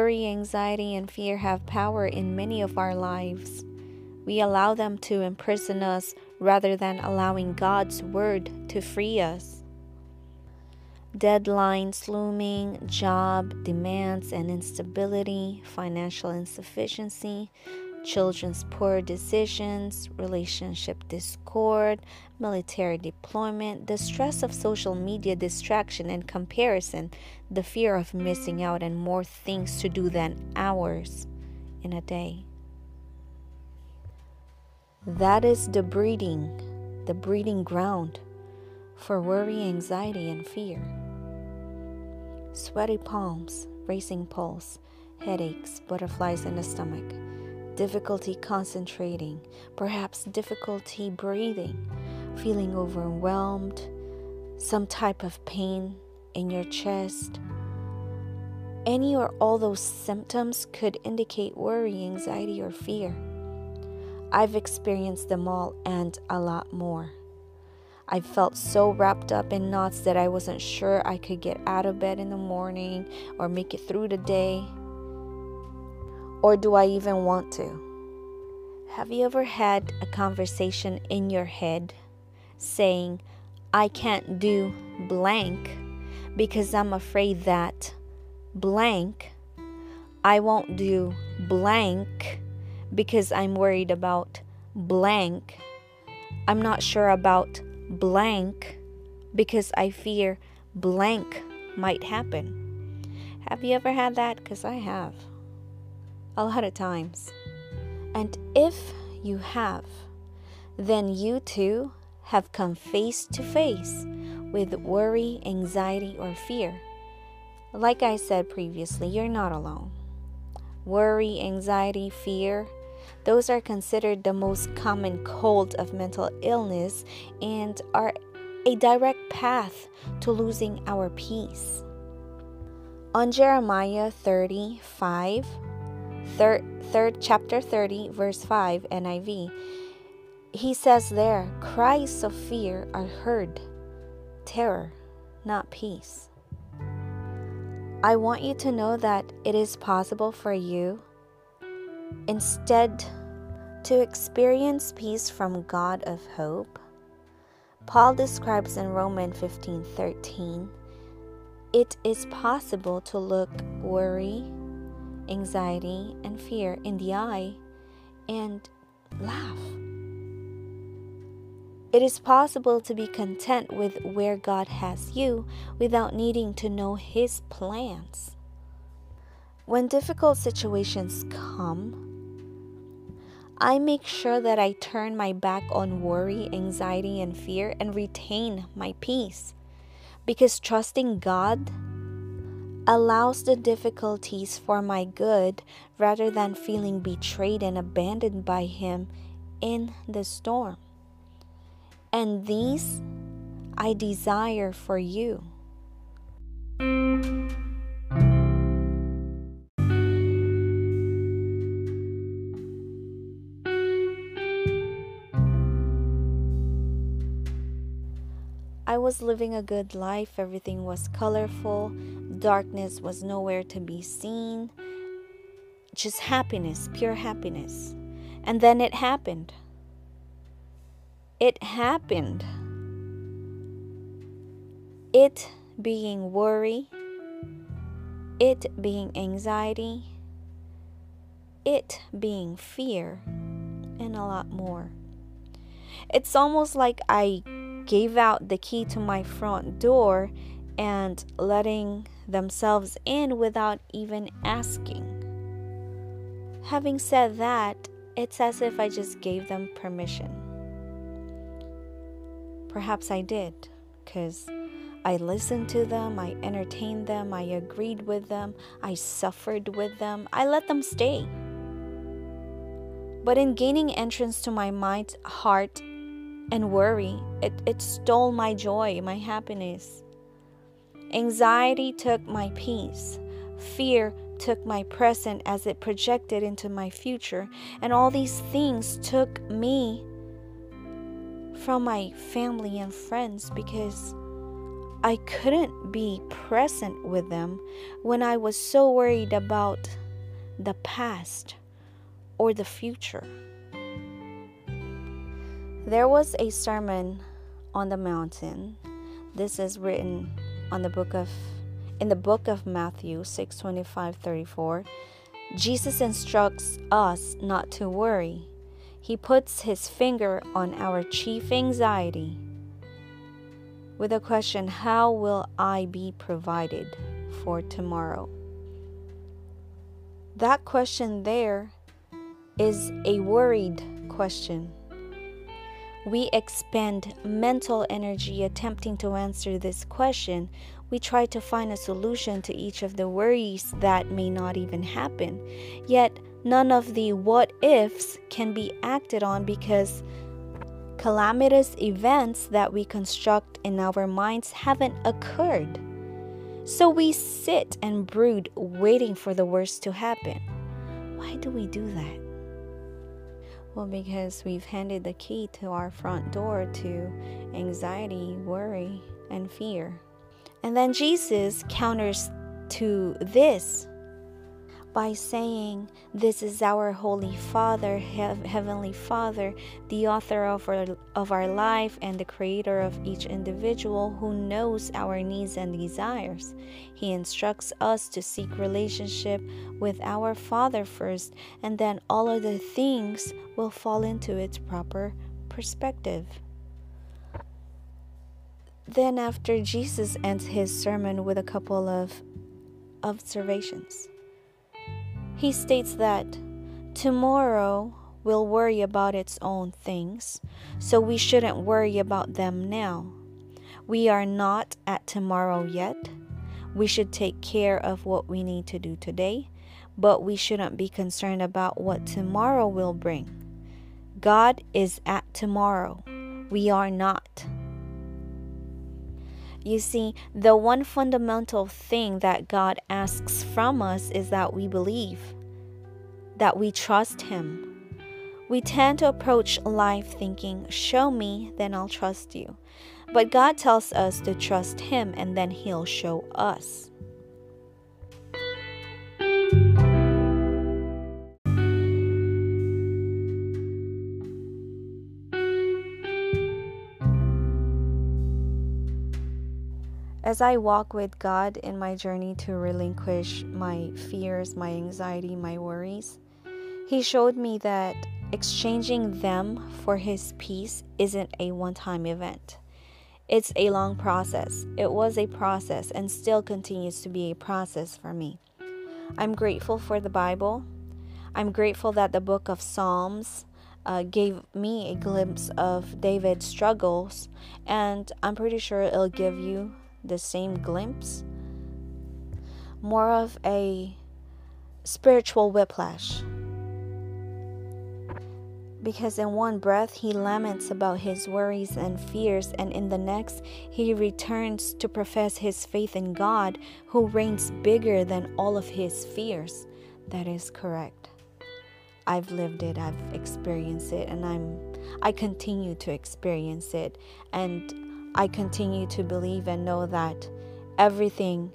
Worry, anxiety, and fear have power in many of our lives. We allow them to imprison us rather than allowing God's word to free us. Deadlines looming, job demands and instability, financial insufficiency, children's poor decisions, relationship discord, military deployment, the stress of social media distraction and comparison, the fear of missing out, and more things to do than hours in a day. That is the breeding ground for worry, anxiety, and fear. Sweaty palms, racing pulse, headaches, butterflies in the stomach, difficulty concentrating, perhaps difficulty breathing, feeling overwhelmed, some type of pain in your chest. Any or all those symptoms could indicate worry, anxiety, or fear. I've experienced them all and a lot more. I felt so wrapped up in knots that I wasn't sure I could get out of bed in the morning or make it through the day. Or do I even want to? Have you ever had a conversation in your head saying, I can't do blank because I'm afraid that blank, I won't do blank because I'm worried about blank, I'm not sure about blank because I fear blank might happen. Have you ever had that? Because I have. A lot of times. And if you have, then you too have come face to face with worry, anxiety, or fear. Like I said previously, you're not alone. Worry, anxiety, fear, those are considered the most common cold of mental illness and are a direct path to losing our peace. On Jeremiah 35, chapter 30, verse 5, NIV, he says there, cries of fear are heard, terror, not peace. I want you to know that it is possible for you instead to experience peace from God of hope. Paul describes in Romans 15:13, it is possible to look worry, anxiety, and fear in the eye and laugh. It is possible to be content with where God has you without needing to know His plans. When difficult situations come, I make sure that I turn my back on worry, anxiety, and fear and retain my peace, because trusting God allows the difficulties for my good rather than feeling betrayed and abandoned by Him in the storm. And these I desire for you. I was living a good life. Everything was colorful. Darkness was nowhere to be seen. Just happiness, pure happiness. And then it happened. It happened. It being worry, it being anxiety, it being fear, and a lot more. It's almost like I gave out the key to my front door and letting themselves in without even asking. Having said that, it's as if I just gave them permission. Perhaps I did, because I listened to them, I entertained them, I agreed with them, I suffered with them, I let them stay. But in gaining entrance to my mind, heart, and worry, it stole my joy, my happiness. Anxiety took my peace. Fear took my present as it projected into my future. And all these things took me from my family and friends because I couldn't be present with them when I was so worried about the past or the future. There was a sermon on the mountain. This is written in the book of Matthew 6:25-34. Jesus instructs us not to worry. He puts his finger on our chief anxiety with the question, how will I be provided for tomorrow? That question there is a worried question. We expend mental energy attempting to answer this question. We try to find a solution to each of the worries that may not even happen. Yet, none of the what ifs can be acted on because calamitous events that we construct in our minds haven't occurred. So we sit and brood, waiting for the worst to happen. Why do we do that? Well, because we've handed the key to our front door to anxiety, worry, and fear. And then Jesus counters to this by saying, this is our Holy Father, Heavenly Father, the author of our life and the creator of each individual, who knows our needs and desires. He instructs us to seek relationship with our Father first, and then all of the things will fall into its proper perspective. Then after, Jesus ends his sermon with a couple of observations. He states that tomorrow will worry about its own things, so we shouldn't worry about them now. We are not at tomorrow yet. We should take care of what we need to do today, but we shouldn't be concerned about what tomorrow will bring. God is at tomorrow. We are not. You see, the one fundamental thing that God asks from us is that we believe, that we trust Him. We tend to approach life thinking, show me, then I'll trust you. But God tells us to trust Him, and then He'll show us. As I walk with God in my journey to relinquish my fears, my anxiety, my worries, He showed me that exchanging them for His peace isn't a one-time event. It's a long process. It was a process and still continues to be a process for me. I'm grateful for the Bible. I'm grateful that the book of Psalms gave me a glimpse of David's struggles, and I'm pretty sure it'll give you the same glimpse. More of a spiritual whiplash. Because in one breath, he laments about his worries and fears, and in the next, he returns to profess his faith in God, who reigns bigger than all of his fears. That is correct. I've lived it, I've experienced it, and I continue to experience it, and I continue to believe and know that everything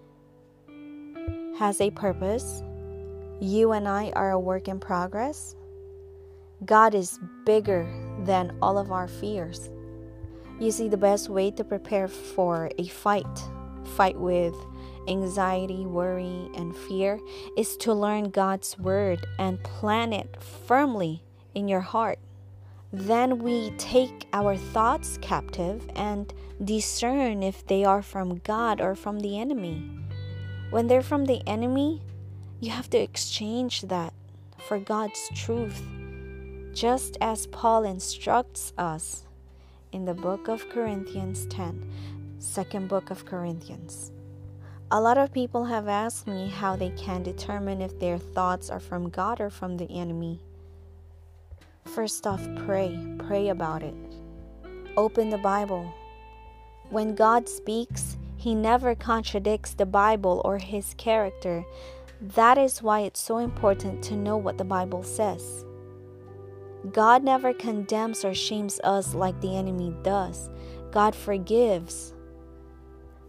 has a purpose. You and I are a work in progress. God is bigger than all of our fears. You see, the best way to prepare for a fight with anxiety, worry, and fear, is to learn God's word and plant it firmly in your heart. Then we take our thoughts captive and discern if they are from God or from the enemy. When they're from the enemy, you have to exchange that for God's truth, just as Paul instructs us in the book of Corinthians 10, second book of Corinthians. A lot of people have asked me how they can determine if their thoughts are from God or from the enemy. First off, pray about it. Open the Bible. When God speaks, He never contradicts the Bible or His character. That is why it's so important to know what the Bible says. God never condemns or shames us like the enemy does. God forgives.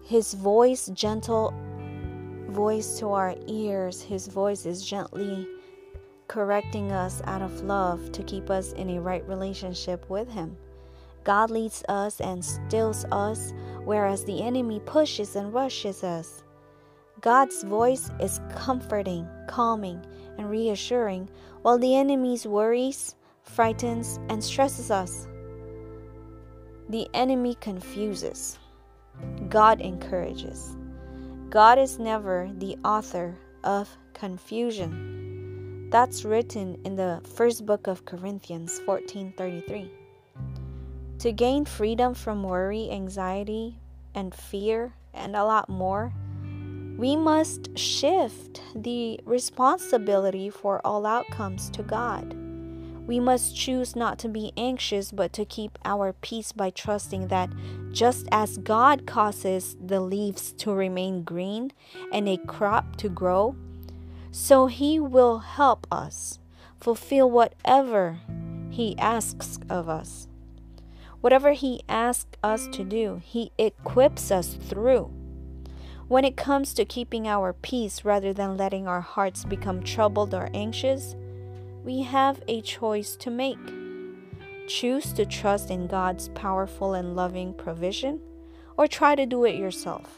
His voice, gentle voice to our ears, His voice is gently correcting us out of love to keep us in a right relationship with Him. God leads us and stills us, whereas the enemy pushes and rushes us. God's voice is comforting, calming, and reassuring, while the enemy's worries, frightens, and stresses us. The enemy confuses. God encourages. God is never the author of confusion. That's written in the first book of Corinthians 14:33. To gain freedom from worry, anxiety, and fear, and a lot more, we must shift the responsibility for all outcomes to God. We must choose not to be anxious, but to keep our peace by trusting that just as God causes the leaves to remain green and a crop to grow, so He will help us fulfill whatever He asks of us. Whatever He asks us to do, He equips us through. When it comes to keeping our peace rather than letting our hearts become troubled or anxious, we have a choice to make. Choose to trust in God's powerful and loving provision, or try to do it yourself.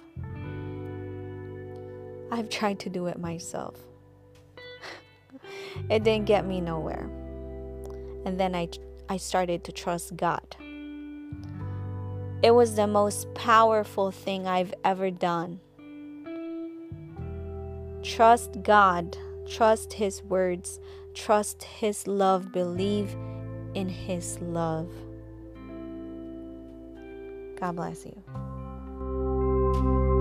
I've tried to do it myself. It didn't get me nowhere. And then I started to trust God. It was the most powerful thing I've ever done. Trust God. Trust His words. Trust His love. Believe in His love. God bless you.